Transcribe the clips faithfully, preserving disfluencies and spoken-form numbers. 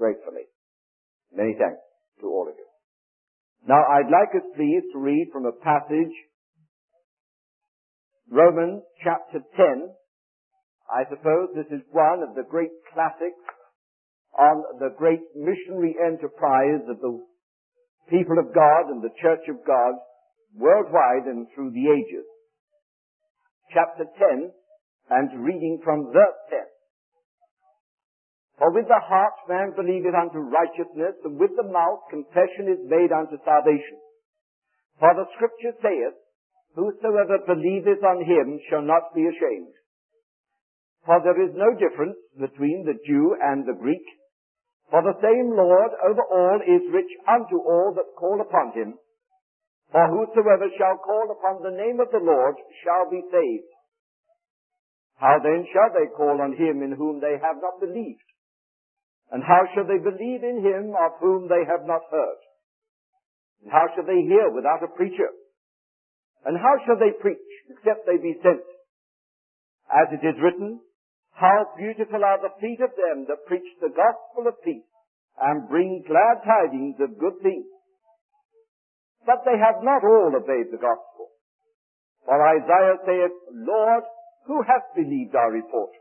gratefully. Many thanks to all of you. Now, I'd like us, please, to read from a passage, Romans chapter ten. I suppose this is one of the great classics on the great missionary enterprise of the people of God and the Church of God worldwide and through the ages. Chapter ten, and reading from verse ten. For with the heart man believeth unto righteousness, and with the mouth confession is made unto salvation. For the Scripture saith, whosoever believeth on him shall not be ashamed. For there is no difference between the Jew and the Greek. For the same Lord over all is rich unto all that call upon him. For whosoever shall call upon the name of the Lord shall be saved. How then shall they call on him in whom they have not believed? And how shall they believe in him of whom they have not heard? And how shall they hear without a preacher? And how shall they preach except they be sent? As it is written, how beautiful are the feet of them that preach the gospel of peace and bring glad tidings of good things. But they have not all obeyed the gospel. For Isaiah saith, Lord, who hath believed our report?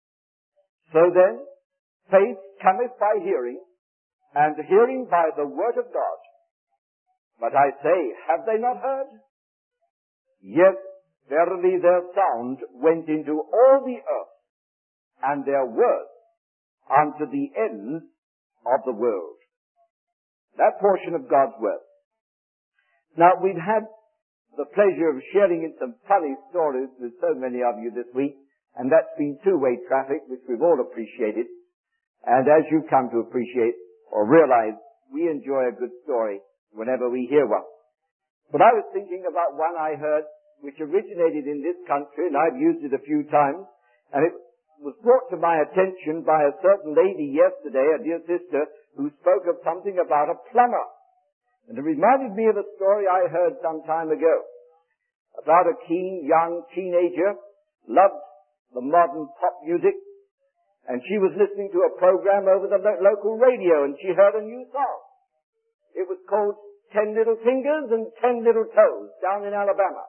So then, faith cometh by hearing, and hearing by the word of God. But I say, have they not heard? Yes, verily their sound went into all the earth, and their words unto the ends of the world. That portion of God's word. Now, we've had the pleasure of sharing in some funny stories with so many of you this week, and that's been two-way traffic, which we've all appreciated. And as you come to appreciate or realize, we enjoy a good story whenever we hear one. But I was thinking about one I heard which originated in this country, and I've used it a few times, and it was brought to my attention by a certain lady yesterday, a dear sister, who spoke of something about a plumber. And it reminded me of a story I heard some time ago about a keen young teenager, loved the modern pop music, and she was listening to a program over the lo- local radio, and she heard a new song. It was called Ten Little Fingers and Ten Little Toes, down in Alabama.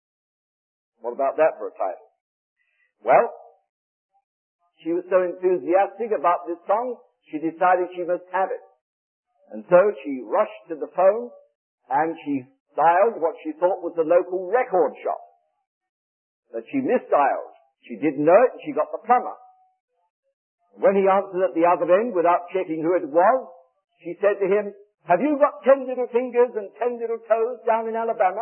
What about that for a title? Well, she was so enthusiastic about this song, she decided she must have it. And so she rushed to the phone, and she dialed what she thought was the local record shop. But she misdialed. She didn't know it, and she got the plumber. When he answered at the other end, without checking who it was, she said to him, have you got ten little fingers and ten little toes down in Alabama?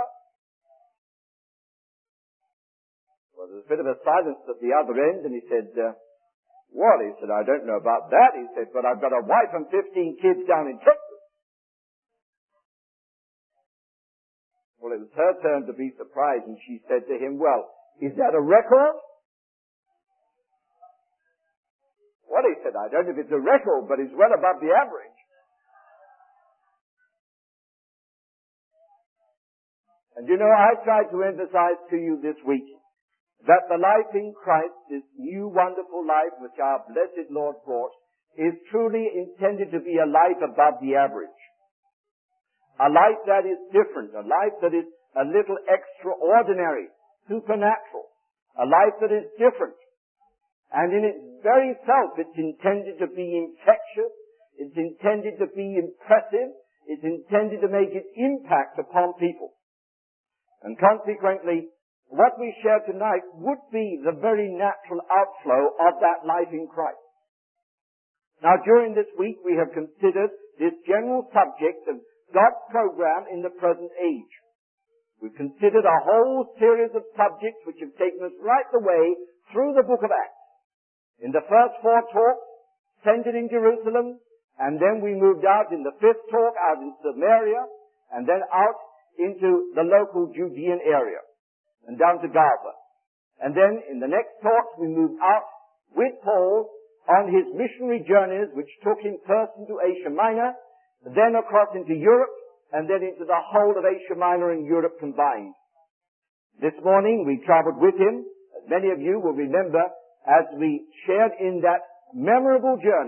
Well, there was a bit of a silence at the other end, and he said, uh, well, he said, I don't know about that. He said, but I've got a wife and fifteen kids down in Texas. Well, it was her turn to be surprised, and she said to him, well, is that a record? Well, he said, I don't know if it's a record, but it's well above the average. And you know, I tried to emphasize to you this week that the life in Christ, this new wonderful life which our blessed Lord brought, is truly intended to be a life above the average. A life that is different, a life that is a little extraordinary, supernatural, a life that is different. And in its very self, it's intended to be infectious, it's intended to be impressive, it's intended to make its impact upon people. And consequently, what we share tonight would be the very natural outflow of that life in Christ. Now, during this week, we have considered this general subject of God's program in the present age. We've considered a whole series of subjects which have taken us right the way through the book of Acts. In the first four talks, centered in Jerusalem, and then we moved out in the fifth talk out in Samaria, and then out into the local Judean area, and down to Gaza. And then in the next talks we moved out with Paul on his missionary journeys, which took him first into Asia Minor, then across into Europe, and then into the whole of Asia Minor and Europe combined. This morning we traveled with him, as many of you will remember, as we shared in that memorable journey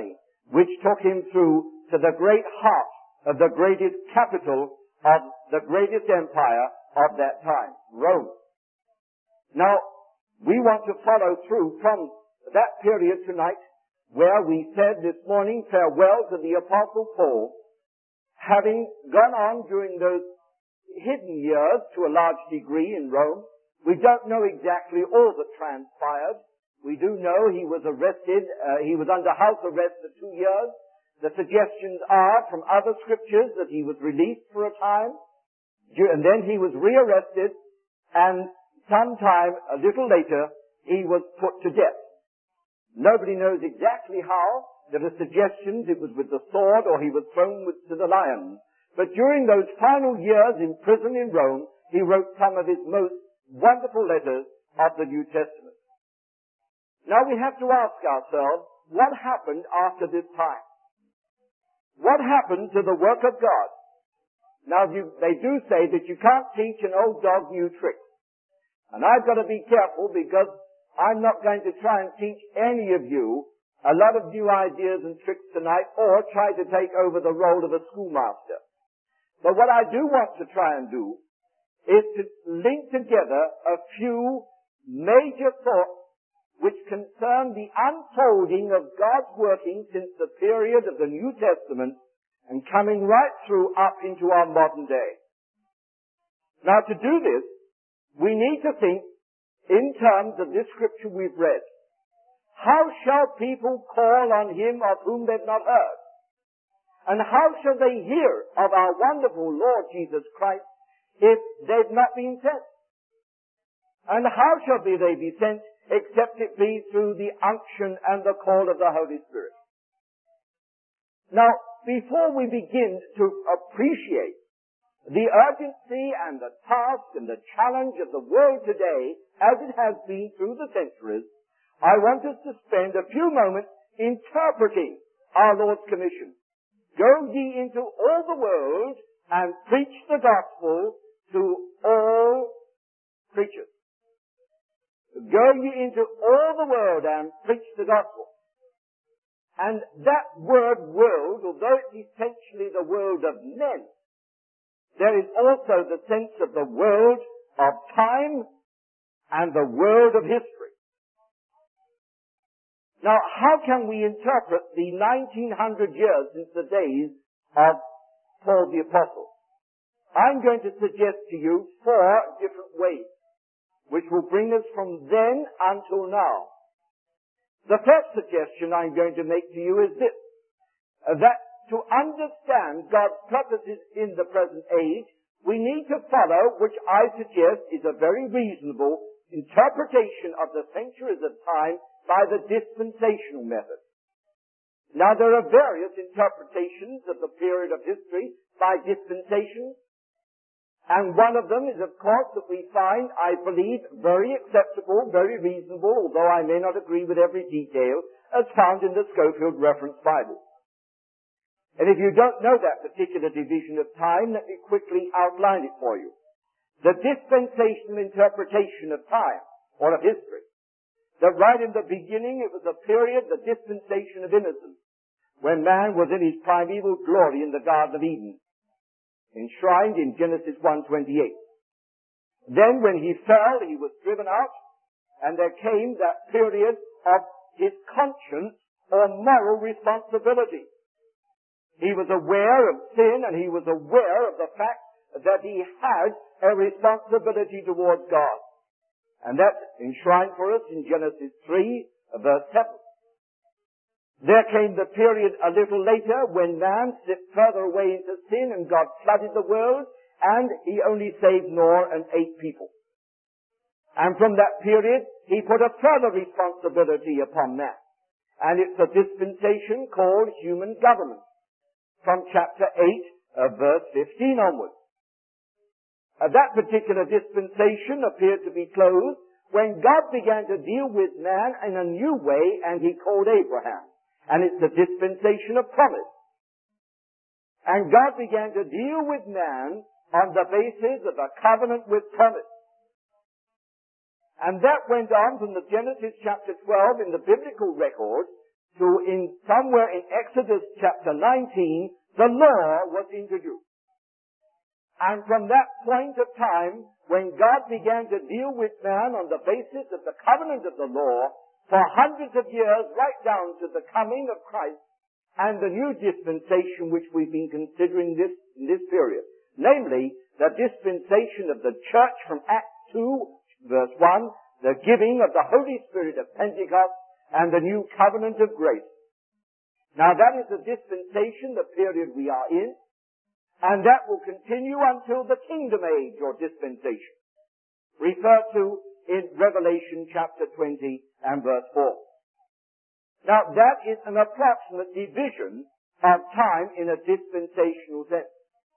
which took him through to the great heart of the greatest capital of the greatest empire of that time, Rome. Now, we want to follow through from that period tonight, where we said this morning farewell to the Apostle Paul, having gone on during those hidden years to a large degree in Rome. We don't know exactly all that transpired. We do know he was arrested, uh, he was under house arrest for two years. The suggestions are from other scriptures that he was released for a time, and then he was rearrested, and sometime a little later he was put to death. Nobody knows exactly how. There are suggestions it was with the sword or he was thrown with, to the lions. But during those final years in prison in Rome, he wrote some of his most wonderful letters of the New Testament. Now we have to ask ourselves, what happened after this time? What happened to the work of God? Now you, they do say that you can't teach an old dog new tricks. And I've got to be careful, because I'm not going to try and teach any of you a lot of new ideas and tricks tonight, or try to take over the role of a schoolmaster. But what I do want to try and do is to link together a few major thoughts which concern the unfolding of God's working since the period of the New Testament and coming right through up into our modern day. Now, to do this, we need to think in terms of this scripture we've read. How shall people call on him of whom they've not heard? And how shall they hear of our wonderful Lord Jesus Christ if they've not been sent? And how shall be they be sent except it be through the unction and the call of the Holy Spirit? Now, before we begin to appreciate the urgency and the task and the challenge of the world today, as it has been through the centuries, I want us to spend a few moments interpreting our Lord's commission. Go ye into all the world and preach the gospel to all creatures. Go ye into all the world and preach the gospel. And that word world, although it's essentially the world of men, there is also the sense of the world of time and the world of history. Now, how can we interpret the nineteen hundred years since the days of Paul the Apostle? I'm going to suggest to you four different ways which will bring us from then until now. The first suggestion I'm going to make to you is this, uh, that to understand God's purposes in the present age, we need to follow, which I suggest is a very reasonable interpretation of the centuries of time, by the dispensational method. Now, there are various interpretations of the period of history by dispensation, and one of them is, of course, that we find, I believe, very acceptable, very reasonable, although I may not agree with every detail, as found in the Scofield Reference Bible. And if you don't know that particular division of time, let me quickly outline it for you. The dispensational interpretation of time, or of history, that right in the beginning it was a period, the dispensation of innocence, when man was in his primeval glory in the Garden of Eden, enshrined in Genesis one twenty-eight. Then when he fell, he was driven out, and there came that period of his conscience or moral responsibility. He was aware of sin, and he was aware of the fact that he had a responsibility towards God. And that's enshrined for us in Genesis three, verse seven. There came the period a little later when man slipped further away into sin and God flooded the world, and he only saved Noah and eight people. And from that period, he put a further responsibility upon man. And it's a dispensation called human government, from chapter eight, uh, verse fifteen onwards. Uh, that particular dispensation appeared to be closed when God began to deal with man in a new way, and he called Abraham. And it's the dispensation of promise. And God began to deal with man on the basis of a covenant with promise. And that went on from the Genesis chapter twelve in the biblical record to in somewhere in Exodus chapter nineteen, the law was introduced. And from that point of time, when God began to deal with man on the basis of the covenant of the law, for hundreds of years, right down to the coming of Christ and the new dispensation which we've been considering this, in this period, namely, the dispensation of the church from Acts two, verse one, the giving of the Holy Spirit of Pentecost, and the new covenant of grace. Now that is the dispensation, the period we are in, and that will continue until the kingdom age or dispensation, referred to in Revelation chapter twenty and verse four. Now that is an approximate division of time in a dispensational sense.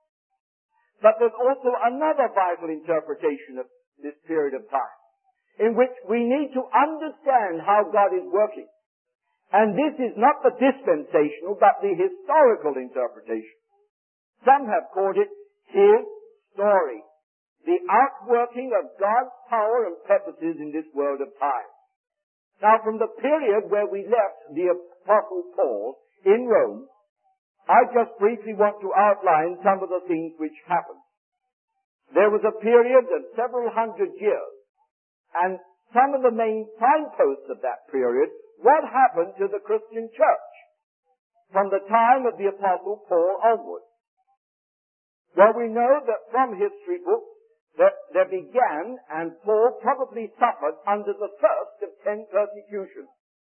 But there's also another Bible interpretation of this period of time, in which we need to understand how God is working. And this is not the dispensational, but the historical interpretation. Some have called it His story, the outworking of God's power and purposes in this world of time. Now, from the period where we left the Apostle Paul in Rome, I just briefly want to outline some of the things which happened. There was a period of several hundred years, and some of the main signposts of that period, what happened to the Christian church from the time of the Apostle Paul onward. Well, we know that from history books that there began, and Paul probably suffered under the first of ten persecutions.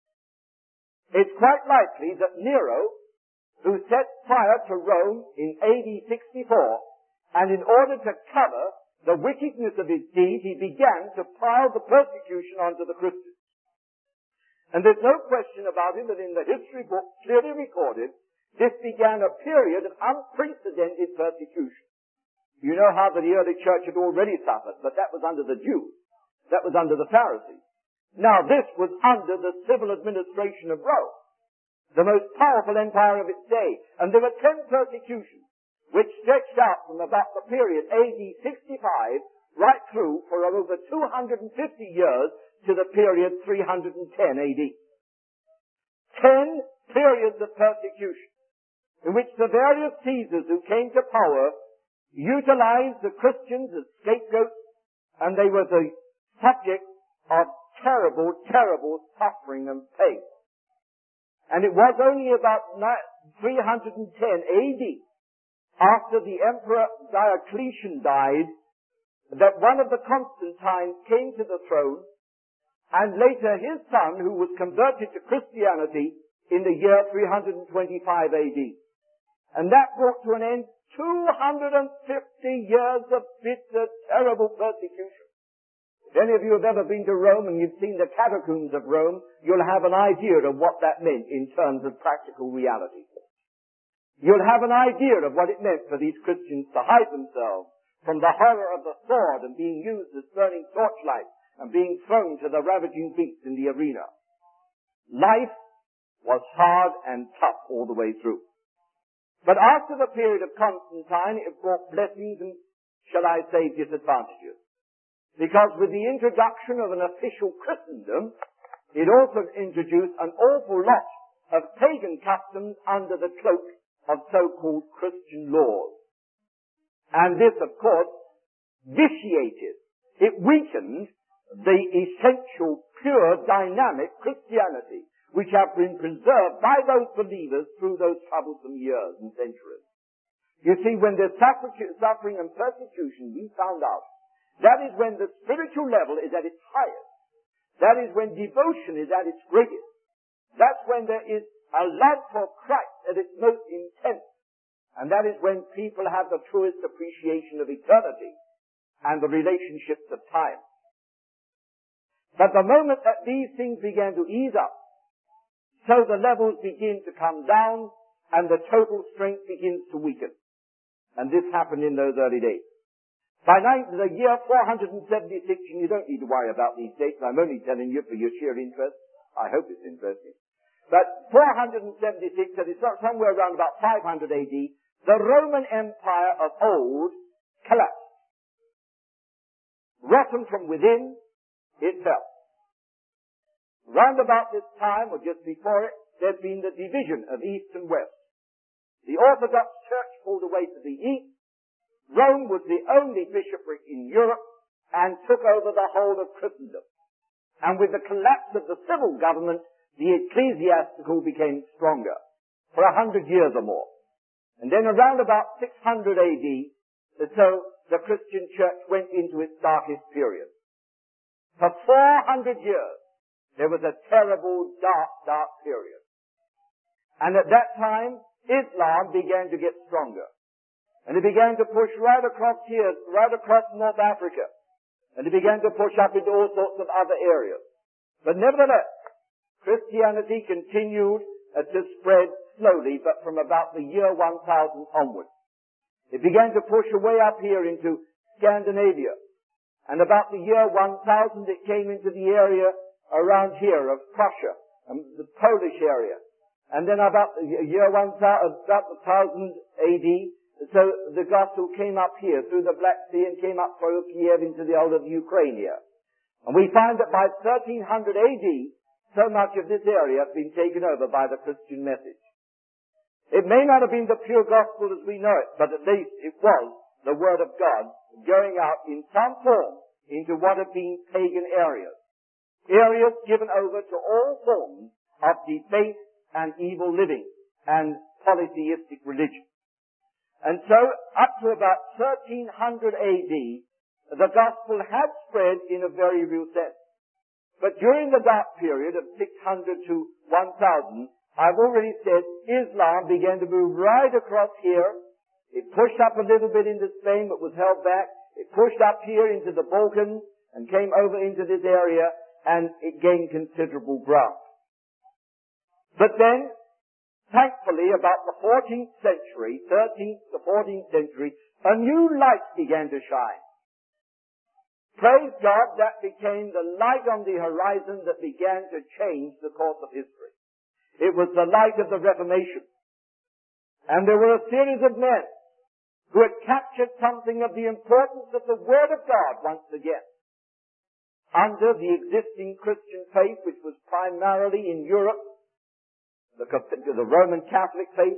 It's quite likely that Nero, who set fire to Rome in A D sixty-four, and in order to cover the wickedness of his deed, he began to pile the persecution onto the Christians. And there's no question about it that in the history book clearly recorded, this began a period of unprecedented persecution. You know how the early church had already suffered, but that was under the Jews. That was under the Pharisees. Now this was under the civil administration of Rome, the most powerful empire of its day. And there were ten persecutions, which stretched out from about the period A D sixty-five right through for over two hundred fifty years to the period three hundred ten A D. Ten periods of persecution, in which the various Caesars who came to power utilized the Christians as scapegoats, and they were the subject of terrible, terrible suffering and pain. And it was only about three hundred ten A D, after the Emperor Diocletian died, that one of the Constantines came to the throne, and later his son, who was converted to Christianity in the year three hundred twenty-five A D. And that brought to an end two hundred fifty years of bitter, terrible persecution. If any of you have ever been to Rome and you've seen the catacombs of Rome, you'll have an idea of what that meant in terms of practical reality. You'll have an idea of what it meant for these Christians to hide themselves from the horror of the sword and being used as burning torchlights and being thrown to the ravaging beasts in the arena. Life was hard and tough all the way through. But after the period of Constantine, it brought blessings and, shall I say, disadvantages. Because with the introduction of an official Christendom, it also introduced an awful lot of pagan customs under the cloak of so-called Christian laws. And this, of course, vitiated, it weakened the essential, pure, dynamic Christianity, which have been preserved by those believers through those troublesome years and centuries. You see, when there's suffering and persecution, we found out, that is when the spiritual level is at its highest. That is when devotion is at its greatest. That's when there is a love for Christ at its most intense. And that is when people have the truest appreciation of eternity and the relationships of time. But the moment that these things began to ease up, so the levels begin to come down and the total strength begins to weaken. And this happened in those early days. By the year four hundred seventy-six, and you don't need to worry about these dates, I'm only telling you for your sheer interest. I hope it's interesting. But four hundred seventy-six, that is somewhere around about five hundred A D, the Roman Empire of old collapsed. Rotten from within, it fell. Round about this time, or just before it, there's been the division of East and West. The Orthodox Church pulled away to the east. Rome was the only bishopric in Europe and took over the whole of Christendom. And with the collapse of the civil government, the ecclesiastical became stronger for a hundred years or more. And then around about six hundred A D, so the Christian church went into its darkest period. For four hundred years, there was a terrible, dark, dark period. And at that time, Islam began to get stronger. And it began to push right across here, right across North Africa. And it began to push up into all sorts of other areas. But nevertheless, Christianity continued uh, to spread slowly, but from about the year one thousand onwards. It began to push away up here into Scandinavia. And about the year one thousand, it came into the area around here of Prussia, and the Polish area. And then about the year one thousand, about the thousand A D, so the gospel came up here through the Black Sea and came up through Kiev into the whole of Ukraine here. And we find that by thirteen hundred A D, so much of this area has been taken over by the Christian message. It may not have been the pure gospel as we know it, but at least it was the word of God going out in some form into what have been pagan areas. Areas given over to all forms of debased and evil living and polytheistic religion. And so, up to about thirteen hundred A D, the gospel had spread in a very real sense. But during the dark period of six hundred to one thousand, I've already said Islam began to move right across here. It pushed up a little bit into Spain, but was held back. It pushed up here into the Balkans and came over into this area, and it gained considerable ground. But then, thankfully, about the fourteenth century, thirteenth to fourteenth century, a new light began to shine. Praise God, that became the light on the horizon that began to change the course of history. It was the light of the Reformation. And there were a series of men who had captured something of the importance of the Word of God once again. Under the existing Christian faith, which was primarily in Europe, the, the Roman Catholic faith,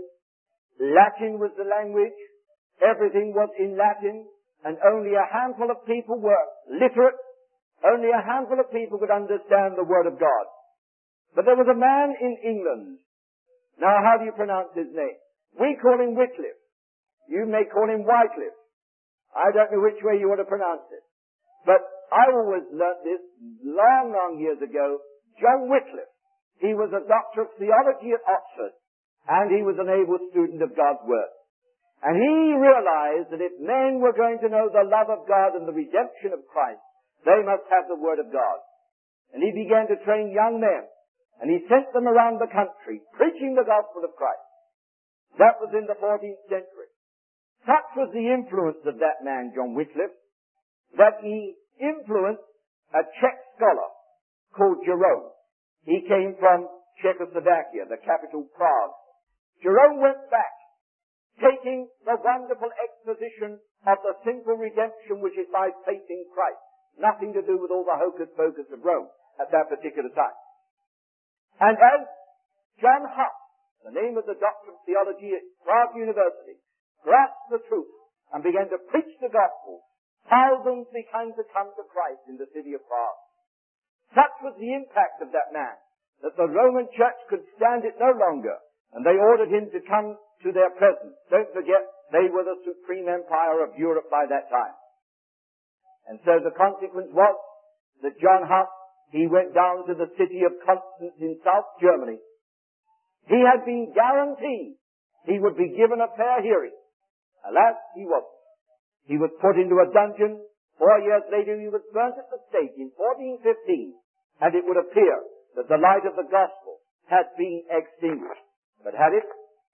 Latin was the language, everything was in Latin, and only a handful of people were literate, only a handful of people could understand the Word of God. But there was a man in England. Now, how do you pronounce his name? We call him Wycliffe. You may call him Wycliffe. I don't know which way you want to pronounce it. But I always learnt this long, long years ago. John Wycliffe. He was a doctor of theology at Oxford, and he was an able student of God's Word. And he realized that if men were going to know the love of God and the redemption of Christ, they must have the Word of God. And he began to train young men, and he sent them around the country, preaching the gospel of Christ. That was in the fourteenth century. Such was the influence of that man, John Wycliffe, that he influenced a Czech scholar called Jerome. He came from Czechoslovakia, the capital Prague. Jerome went back, taking the wonderful exposition of the simple redemption which is by faith in Christ. Nothing to do with all the hocus pocus of Rome at that particular time. And as John Huss, the name of the doctor of theology at Prague University, grasped the truth and began to preach the gospel, thousands began to come to Christ in the city of Prague. Such was the impact of that man that the Roman Church could stand it no longer, and they ordered him to come to their presence. Don't forget, they were the supreme empire of Europe by that time. And so the consequence was that John Huss, he went down to the city of Constance in South Germany. He had been guaranteed he would be given a fair hearing. Alas, he wasn't. He was put into a dungeon. Four years later, he was burnt at the stake in fourteen fifteen, and it would appear that the light of the gospel had been extinguished. But had it?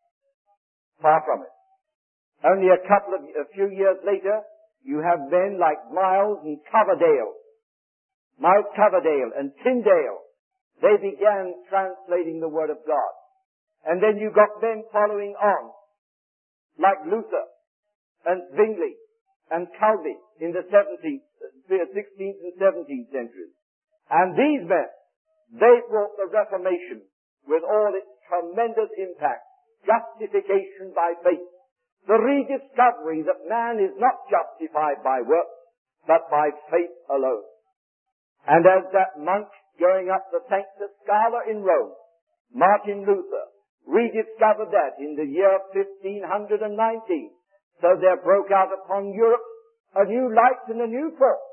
Far from it. Only a couple of, a few years later, you have men like Miles and Coverdale, Miles Coverdale and Tyndale. They began translating the Word of God. And then you got men following on, like Luther and Zwingli and Calvin in the seventeenth, sixteenth and seventeenth centuries. And these men, they brought the Reformation with all its tremendous impact, justification by faith, the rediscovery that man is not justified by works, but by faith alone. And as that monk going up the Sancta Scala in Rome, Martin Luther, rediscovered that in the year fifteen nineteen, so there broke out upon Europe a new light and a new thought,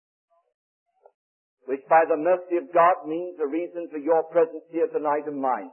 which by the mercy of God means a reason for your presence here tonight and mine.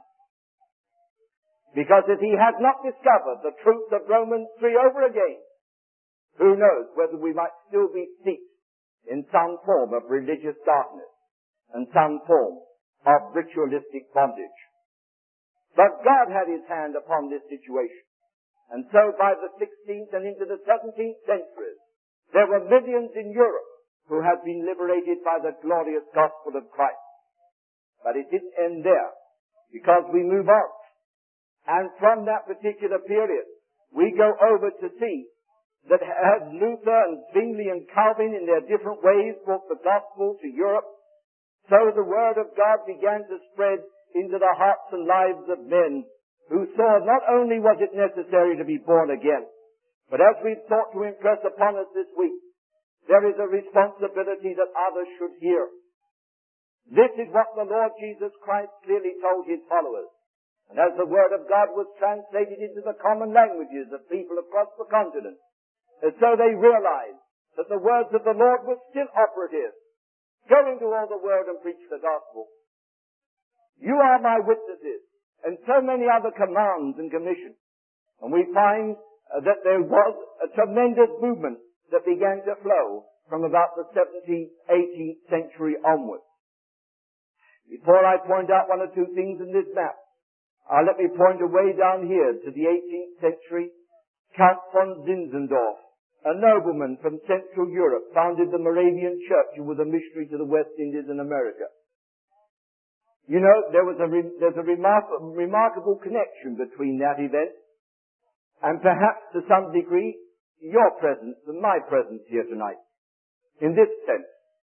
Because if he had not discovered the truth of Romans three over again, who knows whether we might still be steeped in some form of religious darkness and some form of ritualistic bondage. But God had his hand upon this situation. And so by the sixteenth and into the seventeenth centuries, there were millions in Europe who had been liberated by the glorious gospel of Christ. But it didn't end there, because we move on. And from that particular period, we go over to see that as Luther and Zwingli and Calvin in their different ways brought the gospel to Europe, so the word of God began to spread into the hearts and lives of men who saw not only was it necessary to be born again, but as we've sought to impress upon us this week, there is a responsibility that others should hear. This is what the Lord Jesus Christ clearly told his followers. And as the word of God was translated into the common languages of people across the continent, and so they realized that the words of the Lord were still operative. Go into all the world and preach the gospel. You are my witnesses, and so many other commands and commissions. And we find uh, that there was a tremendous movement that began to flow from about the seventeenth, eighteenth century onwards. Before I point out one or two things in this map, uh, let me point away down here to the eighteenth century. Count von Zinzendorf, a nobleman from Central Europe, founded the Moravian Church and was a missionary to the West Indies and America. You know, there was a re- there's a remar- remarkable connection between that event and perhaps to some degree your presence and my presence here tonight. In this sense,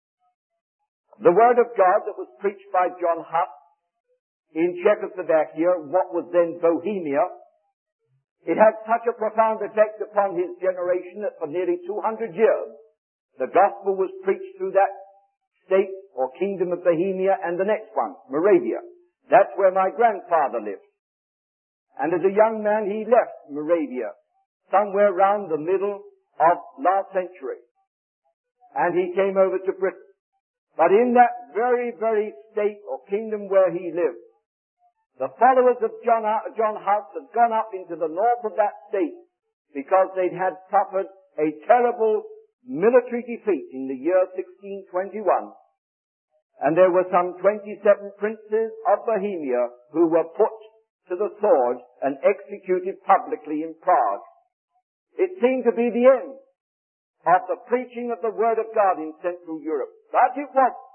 the Word of God that was preached by John Huss in Czechoslovakia, what was then Bohemia, it had such a profound effect upon his generation that for nearly two hundred years, the gospel was preached through that state or kingdom of Bohemia and the next one, Moravia. That's where my grandfather lived. And as a young man, he left Moravia somewhere around the middle of last century. And he came over to Britain. But in that very, very state or kingdom where he lived, the followers of John, John Huss had gone up into the north of that state because they'd had suffered a terrible military defeat in the year sixteen twenty-one. And there were some twenty-seven princes of Bohemia who were put to the sword and executed publicly in Prague. It seemed to be the end of the preaching of the Word of God in Central Europe. But it wasn't.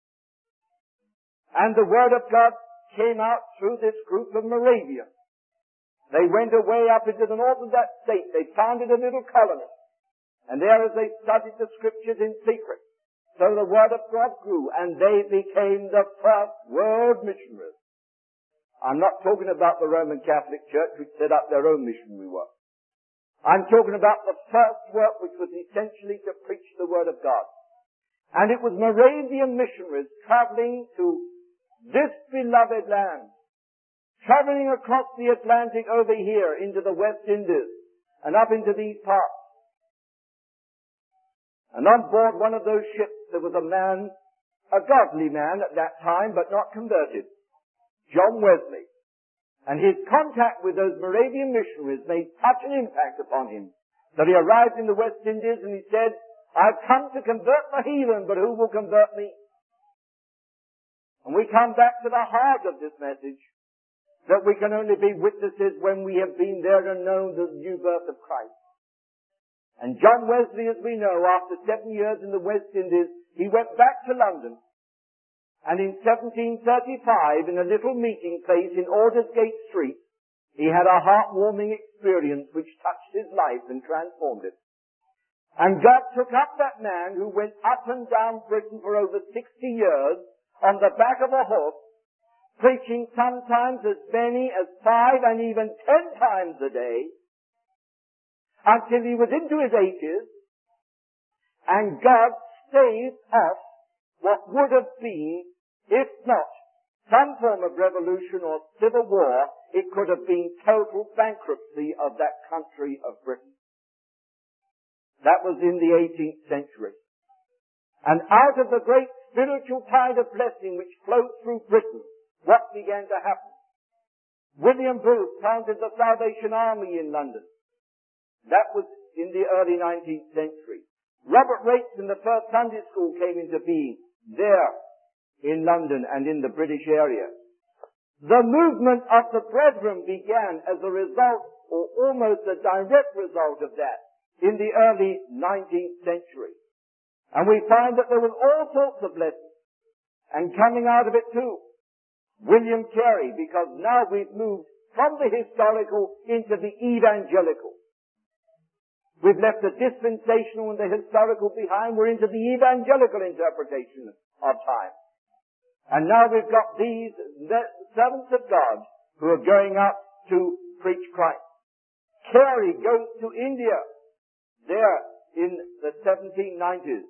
And the Word of God came out through this group of Moravians. They went away up into the north of that state. They founded a little colony. And there as they studied the Scriptures in secret, so the Word of God grew, and they became the first world missionaries. I'm not talking about the Roman Catholic Church, which set up their own missionary work. I'm talking about the first work, which was essentially to preach the Word of God. And it was Moravian missionaries traveling to this beloved land, traveling across the Atlantic over here into the West Indies and up into these parts. And on board one of those ships there was a man, a godly man at that time, but not converted, John Wesley. And his contact with those Moravian missionaries made such an impact upon him that he arrived in the West Indies and he said, I've come to convert the heathen, but who will convert me? And we come back to the heart of this message, that we can only be witnesses when we have been there and known the new birth of Christ. And John Wesley, as we know, after seven years in the West Indies, he went back to London. And in seventeen thirty-five, in a little meeting place in Aldersgate Street, he had a heartwarming experience which touched his life and transformed it. And God took up that man who went up and down Britain for over sixty years on the back of a horse, preaching sometimes as many as five and even ten times a day, until he was into his eighties, and God staved off what would have been, if not some form of revolution or civil war, it could have been total bankruptcy of that country of Britain. That was in the eighteenth century. And out of the great spiritual tide of blessing which flowed through Britain, what began to happen? William Booth founded the Salvation Army in London. That was in the early nineteenth century. Robert Raikes and the first Sunday school came into being there in London and in the British area. The movement of the Brethren began as a result, or almost a direct result of that, in the early nineteenth century. And we find that there was all sorts of blessings. And coming out of it too, William Carey, because now we've moved from the historical into the evangelical. We've left the dispensational and the historical behind. We're into the evangelical interpretation of time. And now we've got these servants of God who are going out to preach Christ. Carey goes to India there in the seventeen nineties.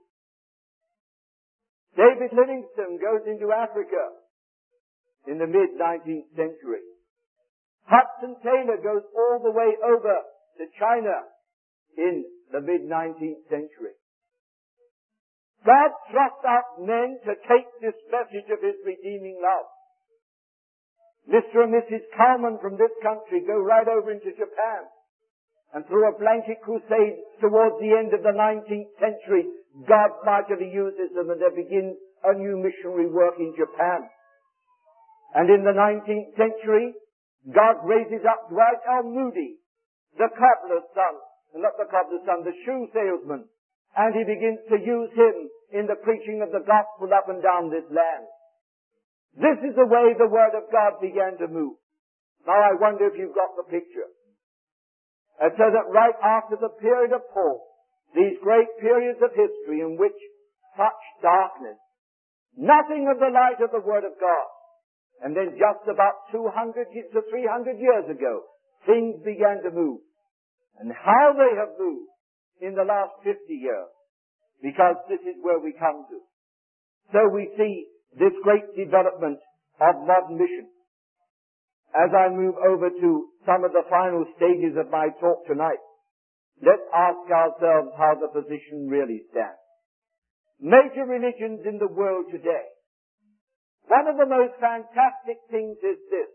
David Livingstone goes into Africa in the mid-nineteenth century. Hudson Taylor goes all the way over to China in the mid-nineteenth century. God thrust out men to take this message of His redeeming love. Mister and Missus Kalman from this country go right over into Japan. And through a blanket crusade towards the end of the nineteenth century, God mightily uses them and they begin a new missionary work in Japan. And in the nineteenth century, God raises up Dwight L. Moody, the cobbler's son, not the cobbler's son, the shoe salesman. And He begins to use him in the preaching of the gospel up and down this land. This is the way the Word of God began to move. Now I wonder if you've got the picture. And so that right after the period of Paul, these great periods of history in which such darkness, nothing of the light of the Word of God, and then just about two hundred to three hundred years ago, things began to move. And how they have moved in the last fifty years, because this is where we come to. So we see this great development of modern mission. As I move over to some of the final stages of my talk tonight, let's ask ourselves how the position really stands. Major religions in the world today. One of the most fantastic things is this.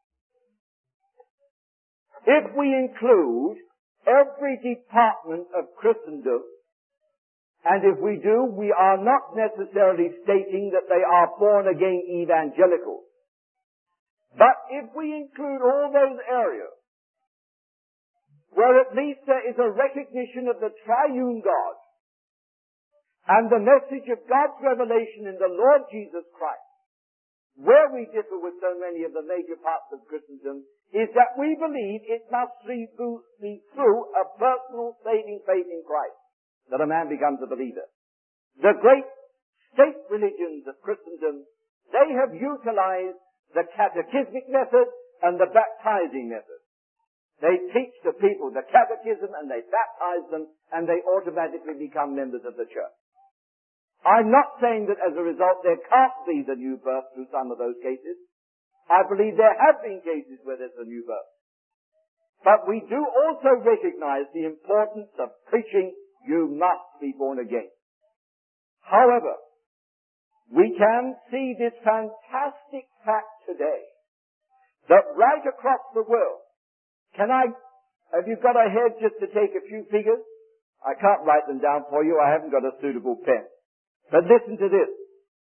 If we include every department of Christendom, and if we do, we are not necessarily stating that they are born-again evangelicals. But if we include all those areas where at least there is a recognition of the triune God and the message of God's revelation in the Lord Jesus Christ, where we differ with so many of the major parts of Christendom is that we believe it must be through a personal saving faith in Christ that a man becomes a believer. The great state religions of Christendom, they have utilized the catechismic method and the baptizing method. They teach the people the catechism and they baptize them and they automatically become members of the church. I'm not saying that as a result there can't be the new birth through some of those cases. I believe there have been cases where there's a new birth. But we do also recognize the importance of preaching, you must be born again. However, we can see this fantastic fact today that right across the world, can I, have you got a head just to take a few figures? I can't write them down for you, I haven't got a suitable pen. But listen to this.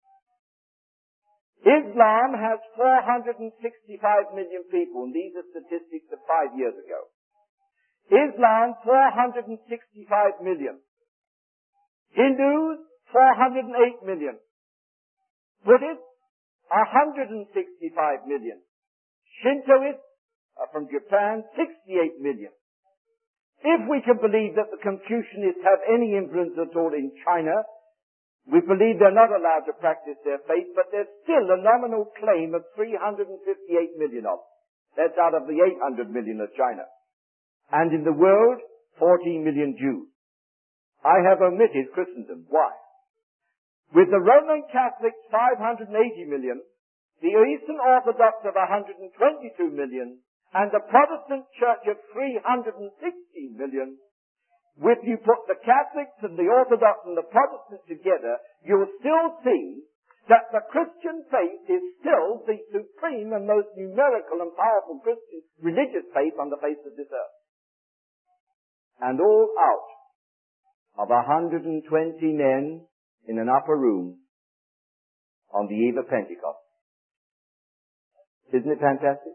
Islam has four hundred sixty-five million people, and these are statistics of five years ago. Islam, four hundred sixty-five million. Hindus, four hundred eight million. Buddhists, one hundred sixty-five million. Shintoists, uh, from Japan, sixty-eight million. If we can believe that the Confucianists have any influence at all in China, We believe they're not allowed to practice their faith, but there's still a nominal claim of three hundred fifty-eight million of them. That's out of the eight hundred million of China. And in the world, fourteen million Jews. I have omitted Christendom. Why? With the Roman Catholics five hundred eighty million, the Eastern Orthodox of one hundred twenty-two million, and the Protestant Church of three hundred sixteen million, if you put the Catholics and the Orthodox and the Protestants together, you'll still see that the Christian faith is still the supreme and most numerical and powerful Christian religious faith on the face of this earth. And all out of one hundred twenty men in an upper room on the eve of Pentecost. Isn't it fantastic?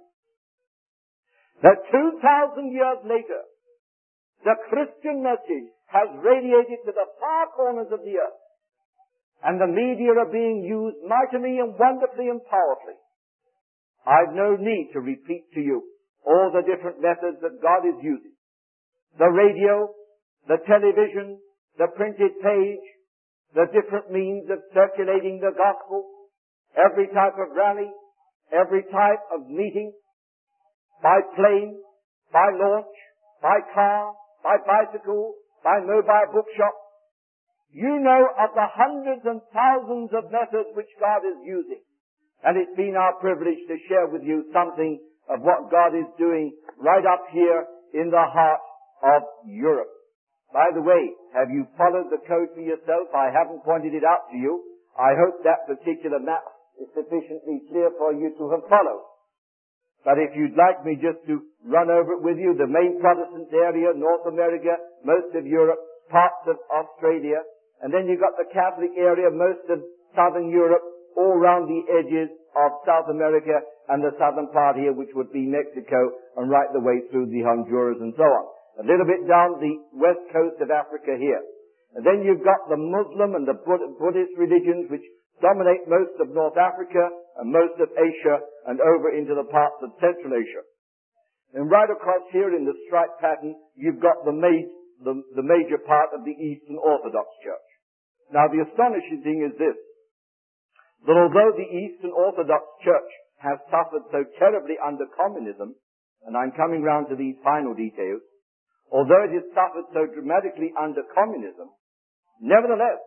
That two thousand years later, the Christian message has radiated to the far corners of the earth. And the media are being used mightily and wonderfully and powerfully. I've no need to repeat to you all the different methods that God is using. The radio, the television, the printed page, the different means of circulating the gospel, every type of rally, every type of meeting, by plane, by launch, by car, by bicycle, by mobile bookshop. You know of the hundreds and thousands of methods which God is using. And it's been our privilege to share with you something of what God is doing right up here in the heart of Europe. By the way, have you followed the code for yourself? I haven't pointed it out to you. I hope that particular map is sufficiently clear for you to have followed. But if you'd like me just to run over it with you, the main Protestant area, North America, most of Europe, parts of Australia, and then you've got the Catholic area, most of Southern Europe, all round the edges of South America and the southern part here, which would be Mexico, and right the way through the Honduras and so on. A little bit down the west coast of Africa here. And then you've got the Muslim and the Buddhist religions, which dominate most of North Africa and most of Asia and over into the parts of Central Asia. And right across here in the stripe pattern, you've got the, ma- the, the major part of the Eastern Orthodox Church. Now the astonishing thing is this, that although the Eastern Orthodox Church has suffered so terribly under communism, and I'm coming round to these final details, although it has suffered so dramatically under communism, nevertheless,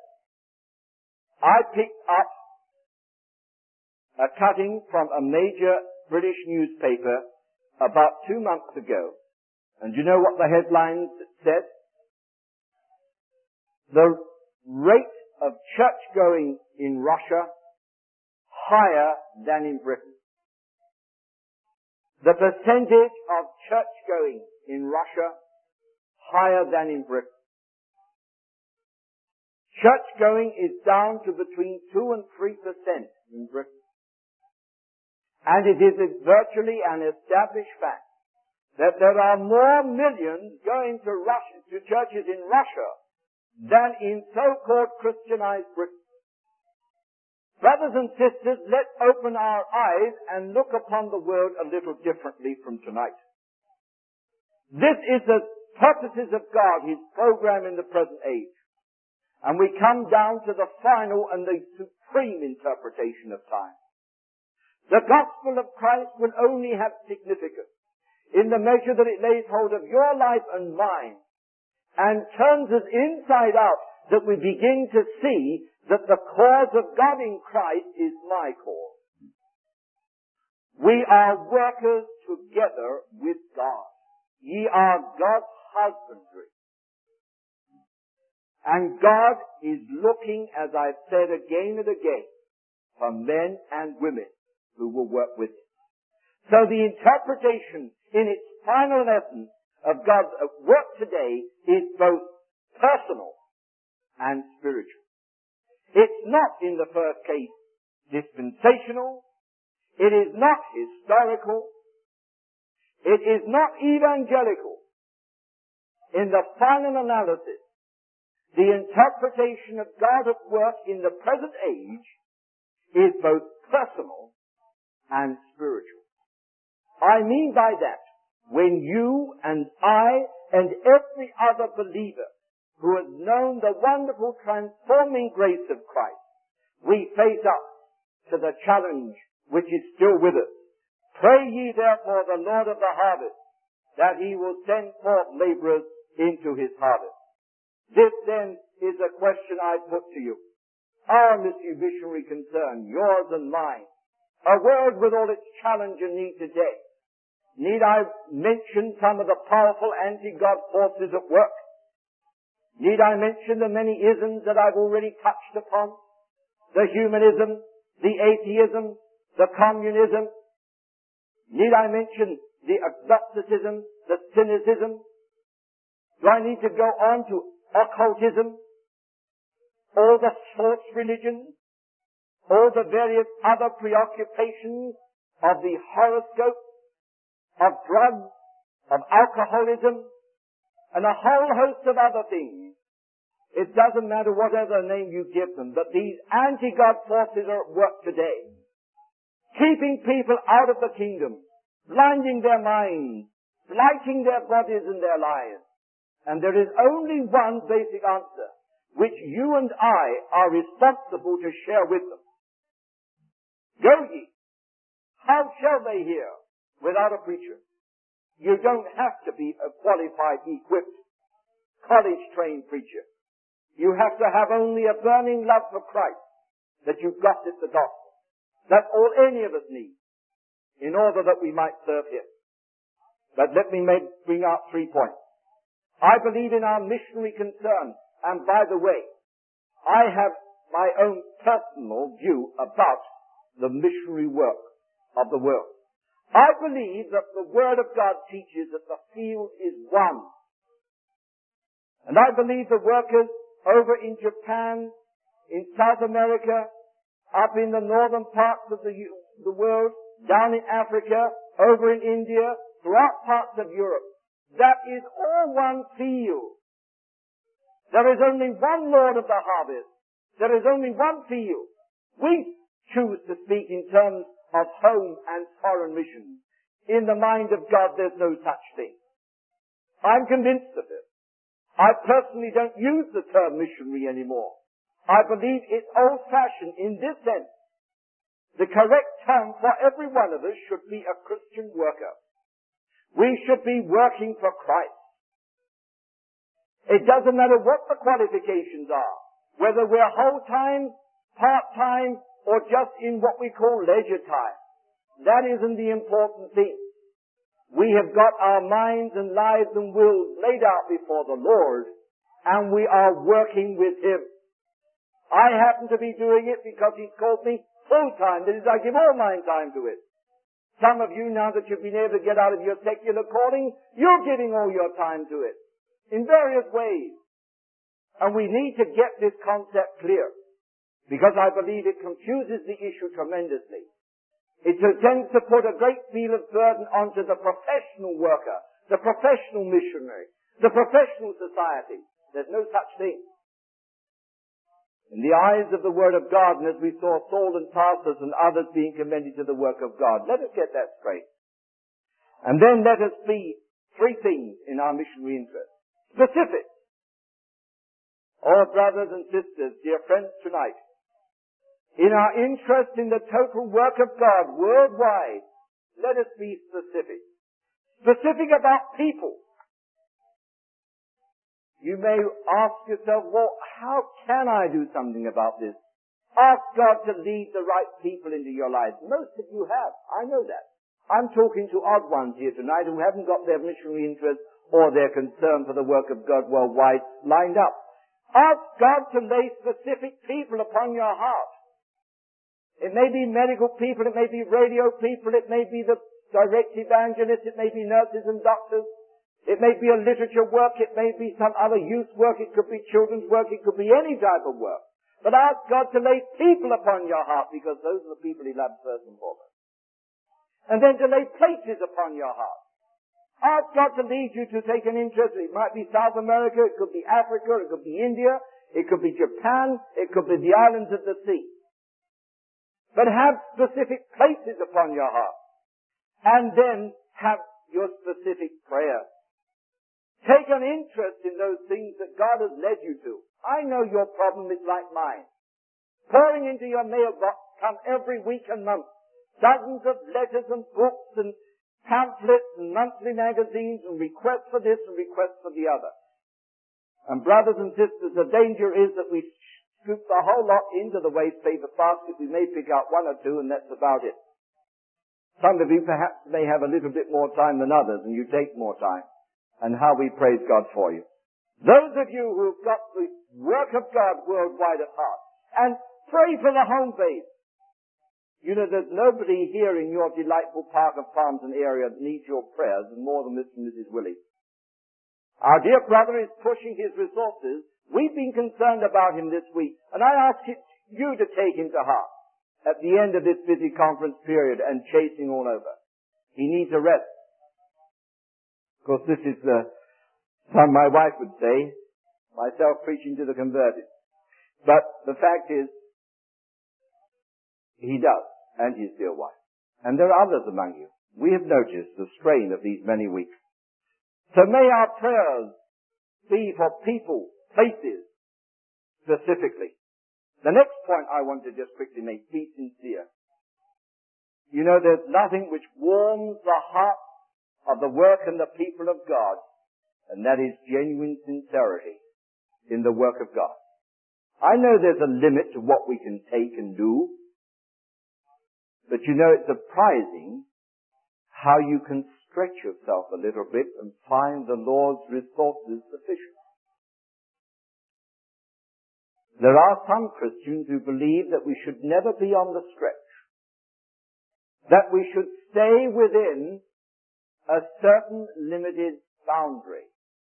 I picked up a cutting from a major British newspaper about two months ago. And do you know what the headline said? The rate of church-going in Russia higher than in Britain. The percentage of church-going in Russia higher than in Britain. Church-going is down to between two and three percent in Britain. And it is virtually an established fact that there are more millions going to Russia, to churches in Russia than in so-called Christianized Britain. Brothers and sisters, let's open our eyes and look upon the world a little differently from tonight. This is the purposes of God, His program in the present age. And we come down to the final and the supreme interpretation of time. The gospel of Christ will only have significance in the measure that it lays hold of your life and mine and turns us inside out, that we begin to see that the cause of God in Christ is my cause. We are workers together with God. Ye are God's husbandry. And God is looking, as I've said again and again, for men and women who will work with Him. So the interpretation in its final essence of God's work today is both personal and spiritual. It's not, in the first case, dispensational. It is not historical. It is not evangelical. In the final analysis, the interpretation of God at work in the present age is both personal and spiritual. I mean by that, when you and I and every other believer who has known the wonderful transforming grace of Christ, we face up to the challenge which is still with us. Pray ye therefore the Lord of the harvest, that he will send forth laborers into his harvest. This then is a question I put to you. Our missionary concern, yours and mine, a world with all its challenge and need today. Need I mention some of the powerful anti-God forces at work? Need I mention the many isms that I've already touched upon? The humanism, the atheism, the communism. Need I mention the agnosticism, the cynicism? Do I need to go on to occultism? All the false religions? All the various other preoccupations of the horoscope, of drugs, of alcoholism, and a whole host of other things? It doesn't matter whatever name you give them, but these anti-God forces are at work today, keeping people out of the kingdom, blinding their minds, blighting their bodies and their lives. And there is only one basic answer, which you and I are responsible to share with them. Go ye. How shall they hear without a preacher? You don't have to be a qualified, equipped, college-trained preacher. You have to have only a burning love for Christ, that you've got it, the gospel. That's all any of us need, in order that we might serve him. But let me make, bring out three points. I believe in our missionary concern, and by the way, I have my own personal view about the missionary work of the world. I believe that the Word of God teaches that the field is one. And I believe the workers over in Japan, in South America, up in the northern parts of the, the world, down in Africa, over in India, throughout parts of Europe, that is all one field. There is only one Lord of the harvest. There is only one field. We choose to speak in terms of home and foreign missions. In the mind of God, there's no such thing. I'm convinced of it. I personally don't use the term missionary anymore. I believe it's old-fashioned in this sense. The correct term for every one of us should be a Christian worker. We should be working for Christ. It doesn't matter what the qualifications are, whether we're whole-time, part-time, or just in what we call leisure time. That isn't the important thing. We have got our minds and lives and wills laid out before the Lord, and we are working with him. I happen to be doing it because he's called me full-time. That is, I give all my time to it. Some of you, now that you've been able to get out of your secular calling, you're giving all your time to it in various ways. And we need to get this concept clear, because I believe it confuses the issue tremendously. It tends to put a great deal of burden onto the professional worker, the professional missionary, the professional society. There's no such thing. In the eyes of the Word of God, and as we saw Saul and Tarsus and others being commended to the work of God, let us get that straight. And then let us see three things in our missionary interest. Specific. Oh, brothers and sisters, dear friends, tonight, in our interest in the total work of God worldwide, let us be specific. Specific about people. You may ask yourself, well, how can I do something about this? Ask God to lead the right people into your life. Most of you have. I know that. I'm talking to odd ones here tonight who haven't got their missionary interest or their concern for the work of God worldwide lined up. Ask God to lay specific people upon your heart. It may be medical people, it may be radio people, it may be the direct evangelists, it may be nurses and doctors, it may be a literature work, it may be some other youth work, it could be children's work, it could be any type of work. But ask God to lay people upon your heart, because those are the people he loves first and foremost. And then to lay places upon your heart. Ask God to lead you to take an interest. It might be South America, it could be Africa, it could be India, it could be Japan, it could be the islands of the sea. But have specific places upon your heart. And then have your specific prayer. Take an interest in those things that God has led you to. I know your problem is like mine. Pouring into your mailbox come every week and month dozens of letters and books and pamphlets and monthly magazines and requests for this and requests for the other. And brothers and sisters, the danger is that we scoop the whole lot into the waste paper basket. We may pick out one or two, and that's about it. Some of you perhaps may have a little bit more time than others, and you take more time. And how we praise God for you. Those of you who've got the work of God worldwide at heart, and pray for the home base. You know, there's nobody here in your delightful Park of Palms and area that needs your prayers more than Mister and Missus Willie. Our dear brother is pushing his resources. We've been concerned about him this week, and I ask you to take him to heart at the end of this busy conference period and chasing all over. He needs a rest. Of course, this is uh, some my wife would say, myself preaching to the converted. But the fact is, he does, and his dear wife. And there are others among you. We have noticed the strain of these many weeks. So may our prayers be for people, places, specifically. The next point I want to just quickly make, be sincere. You know, there's nothing which warms the heart of the work and the people of God, and that is genuine sincerity in the work of God. I know there's a limit to what we can take and do, but you know, it's surprising how you can stretch yourself a little bit and find the Lord's resources sufficient. There are some Christians who believe that we should never be on the stretch, that we should stay within a certain limited boundary.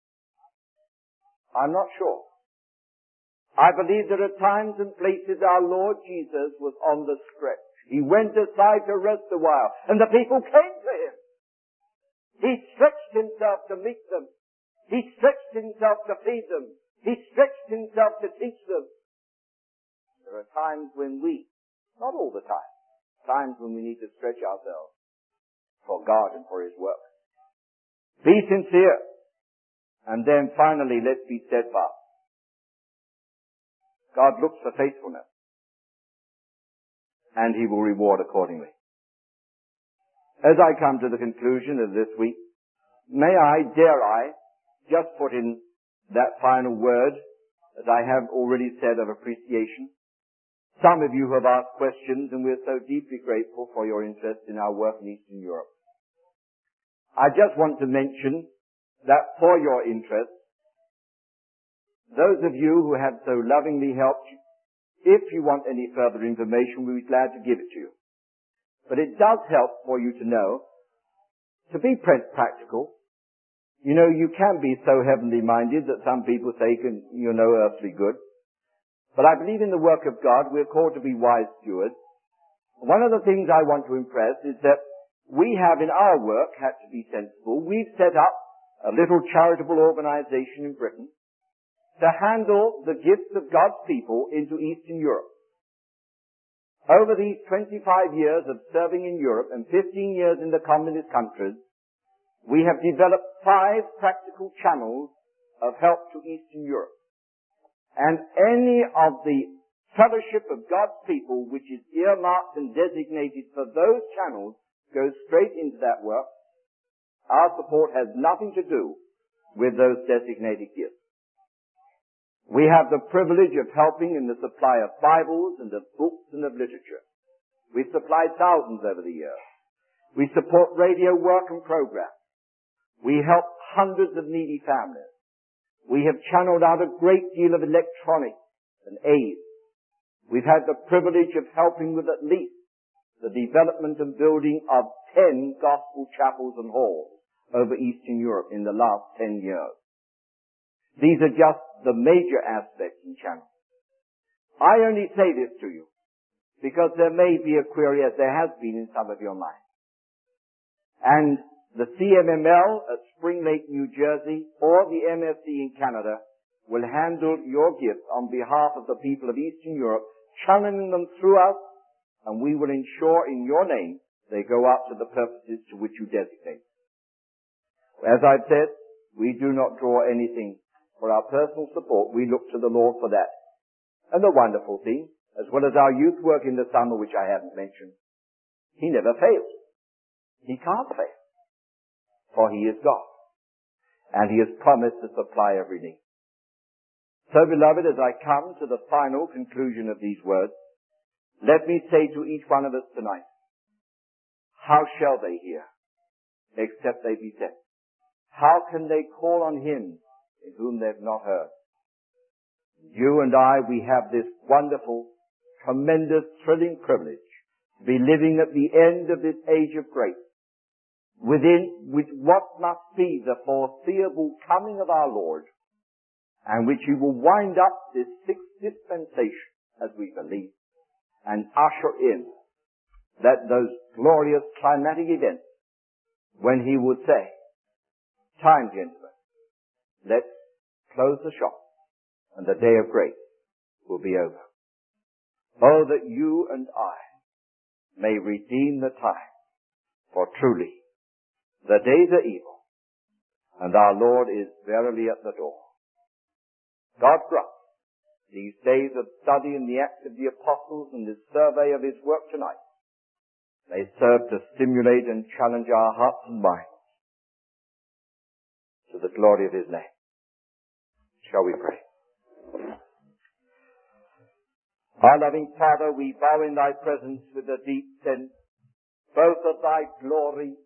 I'm not sure. I believe there are times and places our Lord Jesus was on the stretch. He went aside to rest a while, and the people came to him. He stretched himself to meet them. He stretched himself to feed them. He stretched himself to teach them. There are times when we, not all the time, times when we need to stretch ourselves for God and for His work. Be sincere. And then finally, let's be steadfast. God looks for faithfulness, and He will reward accordingly. As I come to the conclusion of this week, may I, dare I, just put in that final word, as I have already said, of appreciation. Some of you have asked questions, and we're so deeply grateful for your interest in our work in Eastern Europe. I just want to mention that for your interest, those of you who have so lovingly helped, if you want any further information, we'll be glad to give it to you. But it does help for you to know, to be practical. You know, you can be so heavenly minded that some people say you're no earthly good. But I believe in the work of God, we're called to be wise stewards. One of the things I want to impress is that we have in our work had to be sensible. We've set up a little charitable organization in Britain to handle the gifts of God's people into Eastern Europe. Over these twenty-five years of serving in Europe and fifteen years in the communist countries, we have developed five practical channels of help to Eastern Europe. And any of the fellowship of God's people which is earmarked and designated for those channels goes straight into that work. Our support has nothing to do with those designated gifts. We have the privilege of helping in the supply of Bibles and of books and of literature. We've supplied thousands over the years. We support radio work and programs. We help hundreds of needy families. We have channeled out a great deal of electronics and aid. We've had the privilege of helping with at least the development and building of ten gospel chapels and halls over Eastern Europe in the last ten years. These are just the major aspects in channels. I only say this to you because there may be a query, as there has been in some of your minds. And the C M M L at Spring Lake, New Jersey, or the M F C in Canada will handle your gifts on behalf of the people of Eastern Europe, channeling them through us, and we will ensure in your name they go out to the purposes to which you designate. As I've said, We do not draw anything for our personal support. We look to the Lord for that. And the wonderful thing, as well as our youth work in the summer, which I haven't mentioned, He never fails. He can't fail. For He is God. And He has promised to supply every need. So, beloved, as I come to the final conclusion of these words, let me say to each one of us tonight, how shall they hear, except they be sent? How can they call on Him in whom they've not heard? You and I, we have this wonderful, tremendous, thrilling privilege to be living at the end of this age of grace, within which what must be the foreseeable coming of our Lord, and which He will wind up this sixth dispensation, as we believe, and usher in that those glorious climatic events when He would say, time, gentlemen, let's close the shop, and the day of grace will be over. Oh, that you and I may redeem the time, for truly the days are evil, and our Lord is verily at the door. God grant these days of study in the Acts of the Apostles and this survey of His work tonight may serve to stimulate and challenge our hearts and minds to the glory of His name. Shall we pray? Our loving Father, we bow in Thy presence with a deep sense both of Thy glory